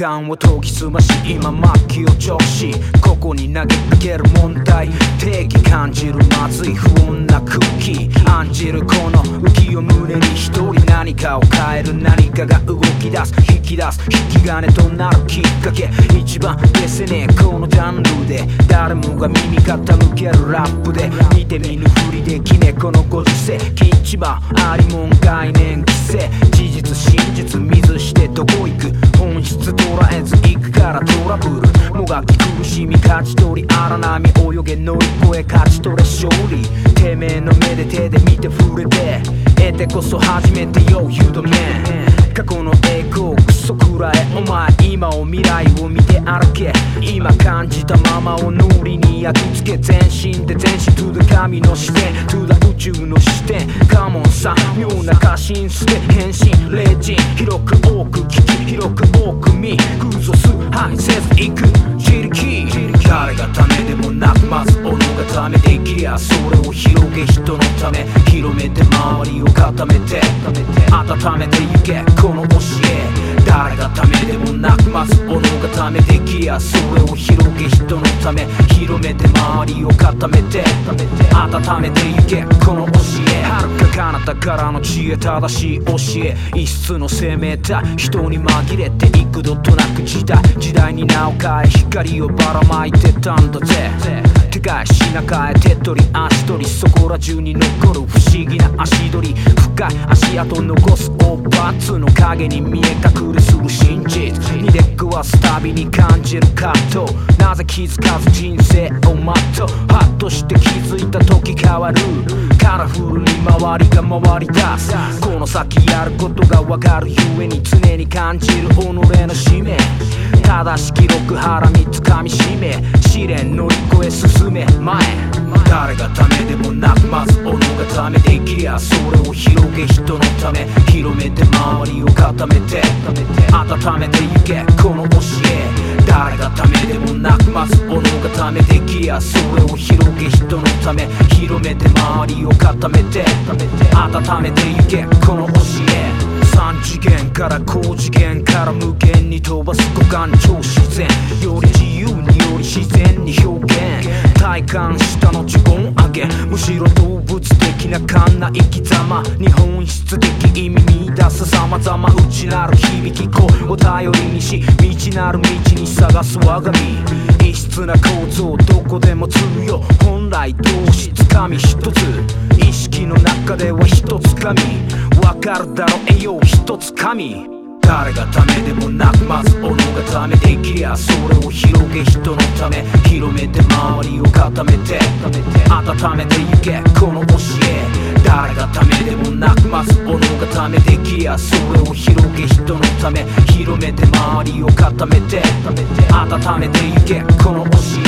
間を研ぎ澄まし今末期を直視ここに投げかける問題定義感じるまずい不穏な空気案じるこの浮きを胸に一人何かを変える何かが動き出す引き出す引き金となるきっかけ一番消せねえこのジャンルで誰もが耳傾けるラップで見て見ぬふりできねえこのご時世一番ありもん概念規制事実真実見ずしてどこ行く本質捉えず行くからトラブルもがき苦しみ勝ち取り荒波泳げ乗り越え勝ち取れ勝利てめえの目で手で見て触れて得てこそ初めて Yo you the man 過去の栄光クソくらえお前今を未来を見て歩け今感じたままを脳裏に焼き付け全身で全身 to the 神の視点 to the 宇宙の視点カモンさ妙な過信捨て変身霊人広く多く聞き広く多く見空想崇拝せず行く自力誰がためでもなくまず己がためできりゃそれを広げ人のため広めて周りを固めて温めてゆけこの教え誰がためでもなくまず己がためできりゃそれを広げ人のため広めて周りを固めて温めてゆけこの教え遥か彼方からの知恵正しい教え異質の生命体人に紛れて幾度となく時代に名を変え光をばらまいてたんだぜ手返し中へ手取り足取りそこら中に残る不思議な足取り深い足跡残すオーバーツの影に見え隠れする真実に出くわすたびに感じる葛藤なぜ気づかず人生を全うハッとして気づいた時変わるカラフルに周りが回り出すこの先やることが分かるゆえに常に感じる己の使命正しき六腹につかみしめ試練乗り越え進め前誰がためでもなくまず己がためできりゃそれを広げ人のため広めて周りを固めて温めてゆけこの教え誰がためでもなくまず己がためできりゃそれを広げ人のため広めて周りを固めて温めてゆけこの教え3次元から高次元から無限に飛ばす五感超自然より自由により自然に表現体感した後言上げむしろ動物的な勘な生き様に本質的意味見出す様々内なる響き声を頼りにし未知なる道に探す我が身異質な構造どこでも通用本来同質神一つ意識の中では一つ神わかるだろ栄養一つ神誰がためでもなくまず己がためできりゃそれを広げ人のため広めて周りを固めて温めてゆけこの教え誰がためでもなくまず己がためできりゃそれを広げ人のため広めて周りを固めて温めてゆけこの教え